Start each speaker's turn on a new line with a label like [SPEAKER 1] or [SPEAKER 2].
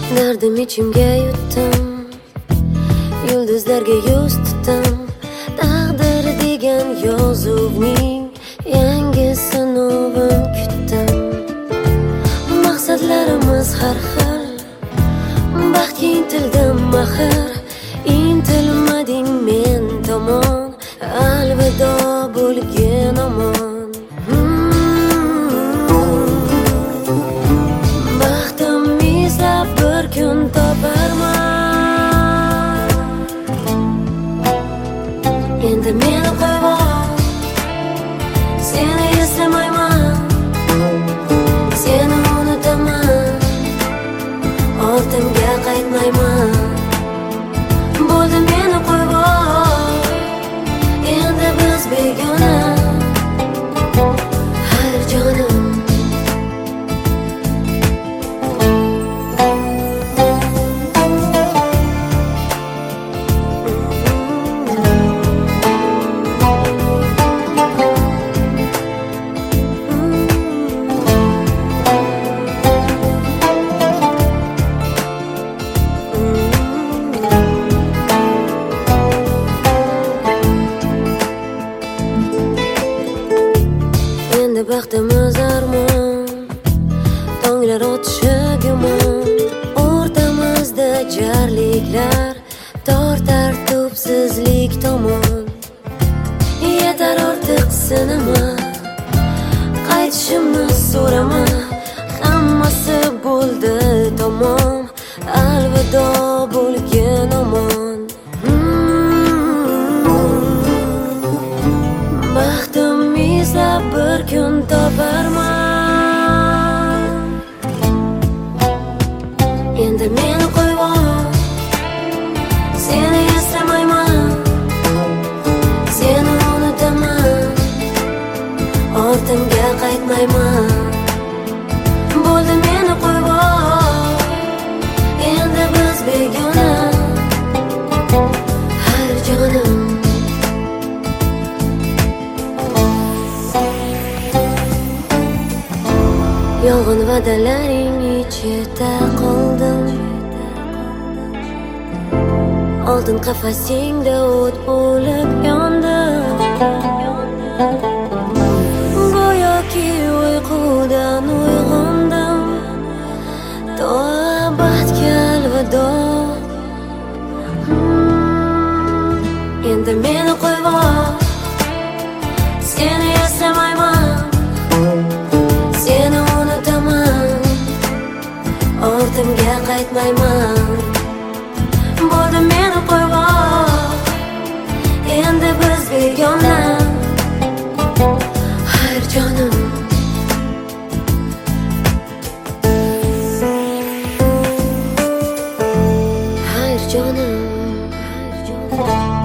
[SPEAKER 1] Dardim ichimga yutdim, yulduzlarga yuz tutdim. Taqdir degan yozuvning yangi sinovin kutdim. Maqsadlarimiz har xil, baxtga intildim axir. Intilmading men tomon, alvido bo'lgin omon. Baxtim izlab bir kun toparman. Endi meni qo'yib, seni eslamayman, seni unutaman, ortimga qaytmayman. Bo'ldi meni qo'yib, endi biz begona. Hayr jonim, baxtimiz armon, tonglar otishi gumon. O'rtamizda jarliklar tortar tubsizlik tomon. Yetar ortiq sinama, qaytishimni so'rama. Hammasi bo'ldi tamom, alvido bo'lgin omon. Baxtim izlab bir kun toparman. Endi meni qo'yib, seni eslamayman, seni unutaman, ortimga qaytmayman. Bo'ldi meni qo'yib, endi biz begona. Hayr jonim, yolg'on va'dalaring ichida qoldim. Oltin qafasingda o't bo'lib yondim. Go'yoki uyqudan uyg'ondim. To abadga alvido. Endi meni qo'yib, seni eslamayman, seni unutaman, ortimga qaytmayman. Bo'ldi meni qo'yib, endi biz begona. Hayr jonim, hayr jonim, hayr jonim.